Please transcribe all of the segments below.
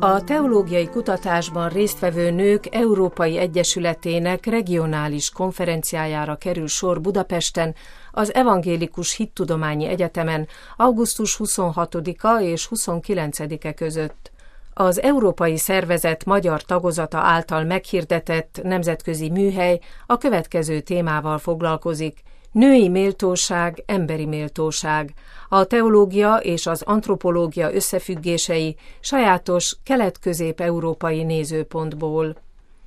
A teológiai kutatásban résztvevő nők Európai Egyesületének regionális konferenciájára kerül sor Budapesten, az Evangélikus Hittudományi Egyetemen augusztus 26-a és 29-e között. Az Európai Szervezet magyar tagozata által meghirdetett nemzetközi műhely a következő témával foglalkozik: női méltóság, emberi méltóság, a teológia és az antropológia összefüggései sajátos kelet-közép-európai nézőpontból.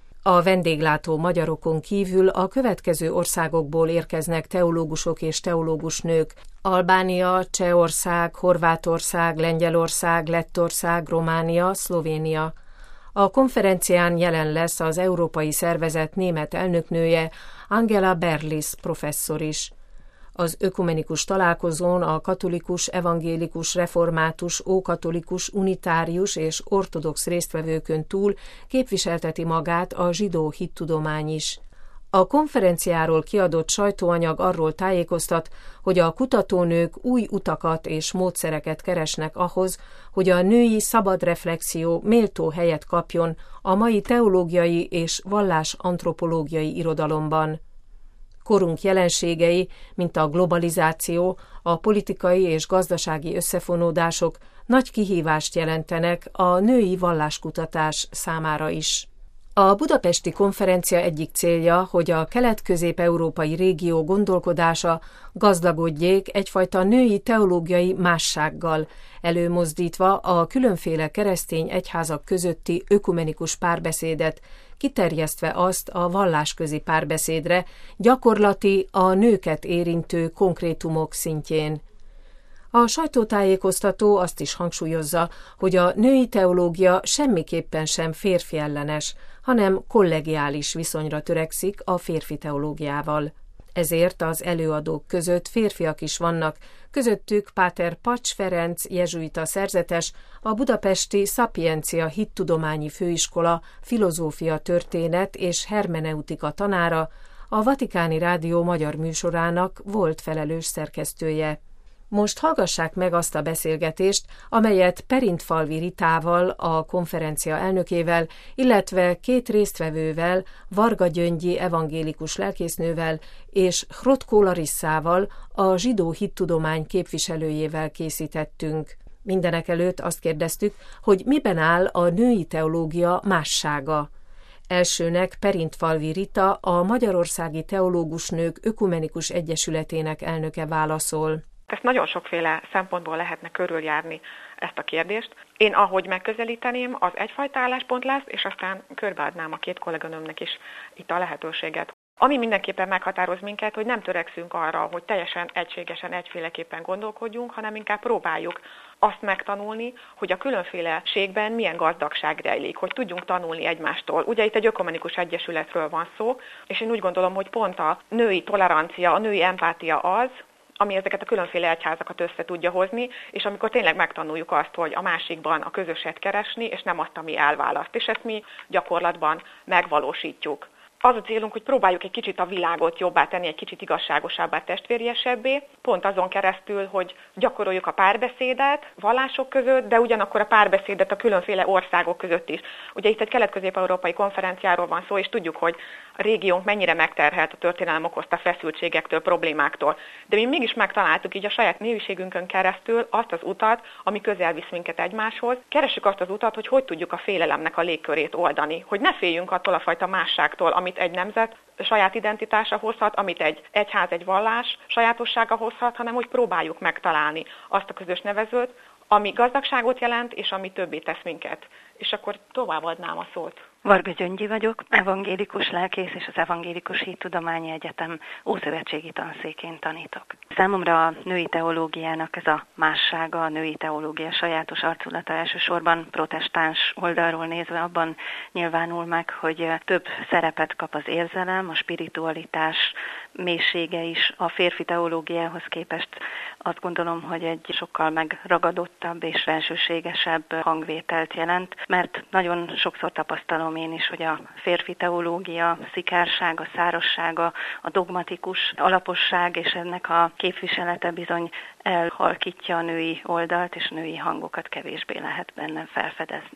A vendéglátó magyarokon kívül a következő országokból érkeznek teológusok és teológusnők: Albánia, Csehország, Horvátország, Lengyelország, Lettország, Románia, Szlovénia. A konferencián jelen lesz az Európai Szervezet német elnöknője, Angela Berlis professzor is. Az ökumenikus találkozón a katolikus, evangélikus, református, ókatolikus, unitárius és ortodox résztvevőkön túl képviselteti magát a zsidó hittudomány is. A konferenciáról kiadott sajtóanyag arról tájékoztat, hogy a kutatónők új utakat és módszereket keresnek ahhoz, hogy a női szabad reflexió méltó helyet kapjon a mai teológiai és vallásantropológiai irodalomban. Korunk jelenségei, mint a globalizáció, a politikai és gazdasági összefonódások nagy kihívást jelentenek a női valláskutatás számára is. A budapesti konferencia egyik célja, hogy a kelet-közép-európai régió gondolkodása gazdagodjék egyfajta női teológiai mássággal, előmozdítva a különféle keresztény egyházak közötti ökumenikus párbeszédet, kiterjesztve azt a vallásközi párbeszédre, gyakorlati, a nőket érintő konkrétumok szintjén. A sajtótájékoztató azt is hangsúlyozza, hogy a női teológia semmiképpen sem férfi ellenes, hanem kollegiális viszonyra törekszik a férfi teológiával. Ezért az előadók között férfiak is vannak, közöttük Páter Pacs Ferenc jezsuita szerzetes, a budapesti Szapiencia Hittudományi Főiskola filozófia történet és hermeneutika tanára, a Vatikáni Rádió magyar műsorának volt felelős szerkesztője. Most hallgassák meg azt a beszélgetést, amelyet Perintfalvi Ritával, a konferencia elnökével, illetve két résztvevővel, Varga Gyöngyi evangélikus lelkésznővel és Hrotko Larisszával, a zsidó hittudomány képviselőjével készítettünk. Mindenekelőtt azt kérdeztük, hogy miben áll a női teológia mássága. Elsőnek Perintfalvi Rita, a Magyarországi Teológusnők Ökumenikus Egyesületének elnöke válaszol. Ezt nagyon sokféle szempontból lehetne körüljárni ezt a kérdést. Én ahogy megközelíteném, az egyfajta álláspont lesz, és aztán körbeadnám a két kolléganőmnek is itt a lehetőséget. Ami mindenképpen meghatároz minket, hogy nem törekszünk arra, hogy teljesen egységesen, egyféleképpen gondolkodjunk, hanem inkább próbáljuk azt megtanulni, hogy a különféleségben milyen gazdagság rejlik, hogy tudjunk tanulni egymástól. Ugye itt egy ökumenikus egyesületről van szó, és én úgy gondolom, hogy pont a női tolerancia, a női empátia az, ami ezeket a különféle egyházakat össze tudja hozni, és amikor tényleg megtanuljuk azt, hogy a másikban a közöset keresni, és nem azt, ami elválaszt, és ezt mi gyakorlatban megvalósítjuk. Az a célunk, hogy próbáljuk egy kicsit a világot jobbá tenni, egy kicsit igazságosabbá, testvériesebbé, pont azon keresztül, hogy gyakoroljuk a párbeszédet vallások között, de ugyanakkor a párbeszédet a különféle országok között is. Ugye itt egy kelet-közép-európai konferenciáról van szó, és tudjuk, hogy a régiónk mennyire megterhelt a történelem okozta feszültségektől, problémáktól. De mi mégis megtaláltuk így a saját néviségünkön keresztül azt az utat, ami közel visz minket egymáshoz. Keressük azt az utat, hogy tudjuk a félelemnek a légkörét oldani, hogy ne féljünk attól a fajta másságtól, amit egy nemzet saját identitása hozhat, amit egy egyház, egy vallás sajátossága hozhat, hanem hogy próbáljuk megtalálni azt a közös nevezőt, ami gazdagságot jelent, és ami többé tesz minket. És akkor továbbadnám a szót. Varga Gyöngyi vagyok, evangélikus lelkész és az Evangélikus Hittudományi Egyetem ószövetségi tanszékén tanítok. Számomra a női teológiának ez a mássága, a női teológia sajátos arculata elsősorban protestáns oldalról nézve abban nyilvánul meg, hogy több szerepet kap az érzelem, a spiritualitás mélysége is a férfi teológiához képest. Azt gondolom, hogy egy sokkal megragadottabb és felsőségesebb hangvételt jelent, mert nagyon sokszor tapasztalom én is, hogy a férfi teológia szikársága, szárazsága, a dogmatikus alaposság és ennek a képviselete bizony elhalkítja a női oldalt, és női hangokat kevésbé lehet benne felfedezni.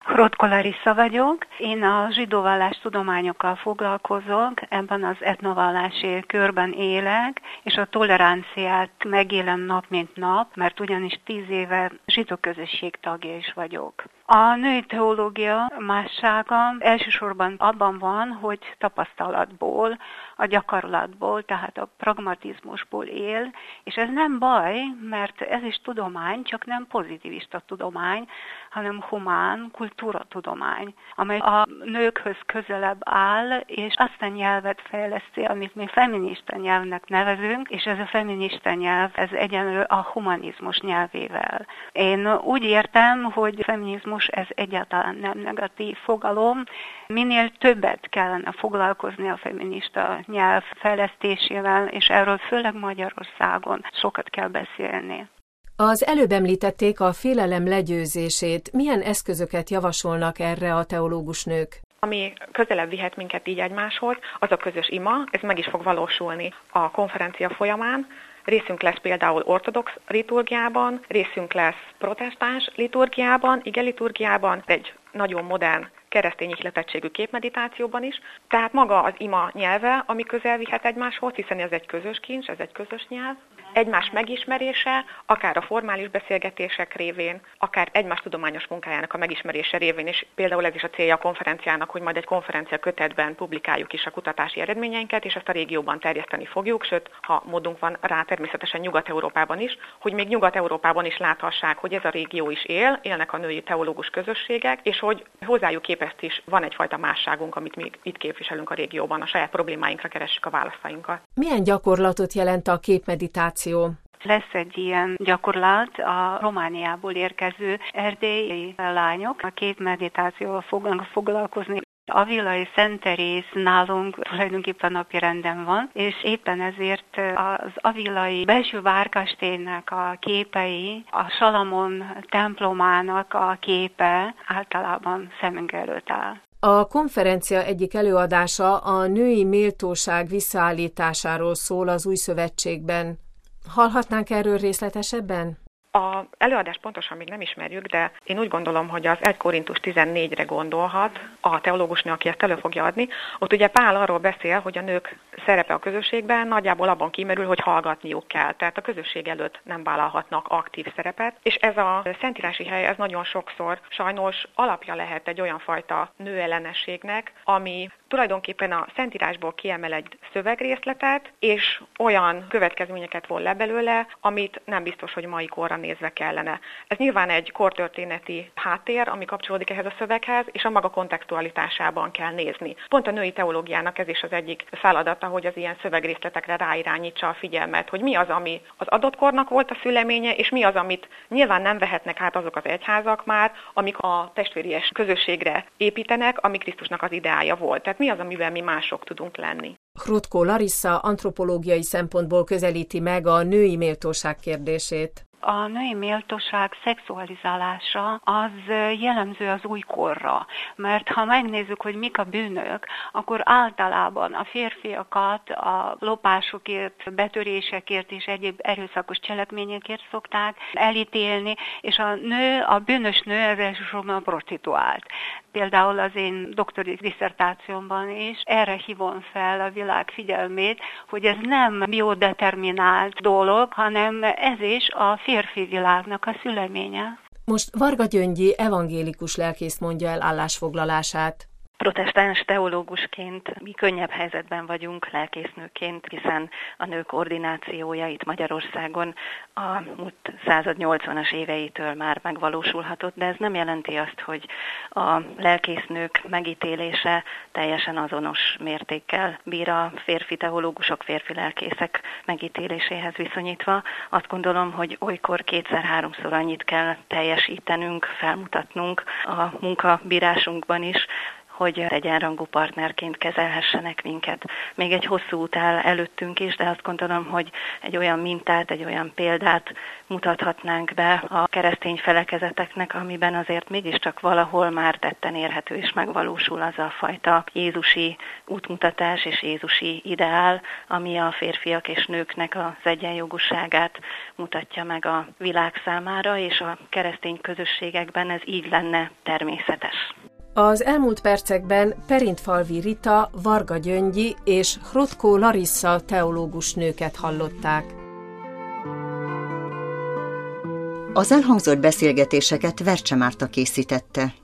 Hrotko Larissa vagyok. Én a zsidó vallástudományokkal foglalkozok, ebben az etnovallási körben élek, és a toleranciát megélem nap mint nap, mert ugyanis 10 éve zsidó közösség tagja is vagyok. A női teológia mássága elsősorban abban van, hogy tapasztalatból, a gyakorlatból, tehát a pragmatizmusból él, és ez nem baj, mert ez is tudomány, csak nem pozitivista tudomány, hanem humán kultúratudomány, amely a nőkhöz közelebb áll, és azt a nyelvet fejleszti, amit mi feminista nyelvnek nevezünk, és ez a feminista nyelv, ez egyenlő a humanizmus nyelvével. Én úgy értem, hogy feminizmus ez egyáltalán nem negatív fogalom, minél többet kellene foglalkozni a feminista nyelv fejlesztésével, és erről főleg Magyarországon sokat kell beszélni. Az előbb említették a félelem legyőzését. Milyen eszközöket javasolnak erre a teológus nők? Ami közelebb vihet minket így egymáshoz, az a közös ima, ez meg is fog valósulni a konferencia folyamán. Részünk lesz például ortodox liturgiában, részünk lesz protestáns liturgiában, igeliturgiában, egy nagyon modern keresztény ihletettségű képmeditációban is. Tehát maga az ima nyelve, ami közel vihet egymáshoz, hiszen ez egy közös kincs, ez egy közös nyelv. Egymás megismerése, akár a formális beszélgetések révén, akár egymás tudományos munkájának a megismerése révén, és például ez is a célja a konferenciának, hogy majd egy konferencia kötetben publikáljuk is a kutatási eredményeinket, és ezt a régióban terjeszteni fogjuk, sőt, ha módunk van rá, természetesen Nyugat-Európában is, hogy még Nyugat-Európában is láthassák, hogy ez a régió is élnek a női teológus közösségek, és hogy hozzájuk képest is van egyfajta másságunk, amit mi itt képviselünk a régióban, a saját problémáinkra keressük a válaszainkat. Milyen gyakorlatot jelent a képmeditáció? Lesz egy ilyen gyakorlat, a Romániából érkező erdélyi lányok a képmeditációval fognak foglalkozni. Avilai Szent Teréz nálunk tulajdonképpen napirenden van, és éppen ezért az avilai belső várkastélynek a képei, a Salamon templomának a képe általában szemünk előtt áll. A konferencia egyik előadása a női méltóság visszaállításáról szól az Új Szövetségben. Hallhatnánk erről részletesebben? Az előadást pontosan még nem ismerjük, de én úgy gondolom, hogy az 1 Korintus 14-re gondolhat a teológusnő, aki ezt elő fogja adni. Ott ugye Pál arról beszél, hogy a nők szerepe a közösségben nagyjából abban kimerül, hogy hallgatniuk kell. Tehát a közösség előtt nem vállalhatnak aktív szerepet. És ez a szentírási hely, ez nagyon sokszor sajnos alapja lehet egy olyan fajta nőellenességnek, ami tulajdonképpen a Szentírásból kiemel egy szövegrészletet, és olyan következményeket von le belőle, amit nem biztos, hogy mai korra nézve kellene. Ez nyilván egy kortörténeti háttér, ami kapcsolódik ehhez a szöveghez, és a maga kontextualitásában kell nézni. Pont a női teológiának ez is az egyik feladata, hogy az ilyen szövegrészletekre ráirányítsa a figyelmet, hogy mi az, ami az adott kornak volt a szüleménye, és mi az, amit nyilván nem vehetnek át azok az egyházak már, amik a testvéries közösségre építenek, ami Krisztusnak az ideája volt. Tehát mi az, amivel mi mások tudunk lenni. Hrotko Larissa antropológiai szempontból közelíti meg a női méltóság kérdését. A női méltóság szexualizálása az jellemző az újkorra, mert ha megnézzük, hogy mik a bűnök, akkor általában a férfiakat a lopásokért, betörésekért és egyéb erőszakos cselekményekért szokták elítélni, és a bűnös nő elsősorban a prostituált. Például az én doktori disszertációmban is erre hívom fel a világ figyelmét, hogy ez nem biodeterminált dolog, hanem ez is a férfi világnak a szüleménye. Most Varga Gyöngyi evangélikus lelkész mondja el állásfoglalását. Protestáns teológusként mi könnyebb helyzetben vagyunk lelkésznőként, hiszen a nők ordinációja itt Magyarországon a múlt század 80-as éveitől már megvalósulhatott, de ez nem jelenti azt, hogy a lelkésznők megítélése teljesen azonos mértékkel bír a férfi teológusok, férfi lelkészek megítéléséhez viszonyítva. Azt gondolom, hogy olykor 2-3-szor annyit kell teljesítenünk, felmutatnunk a munkabírásunkban is, hogy egyenrangú partnerként kezelhessenek minket. Még egy hosszú út áll előttünk is, de azt gondolom, hogy egy olyan mintát, egy olyan példát mutathatnánk be a keresztény felekezeteknek, amiben azért mégiscsak valahol már tetten érhető és megvalósul az a fajta jézusi útmutatás és jézusi ideál, ami a férfiak és nőknek az egyenjogúságát mutatja meg a világ számára, és a keresztény közösségekben ez így lenne természetes. Az elmúlt percekben Perintfalvi Rita, Varga Gyöngyi és Hrotko Larissa teológus nőket hallották. Az elhangzott beszélgetéseket Vercse Márta készítette.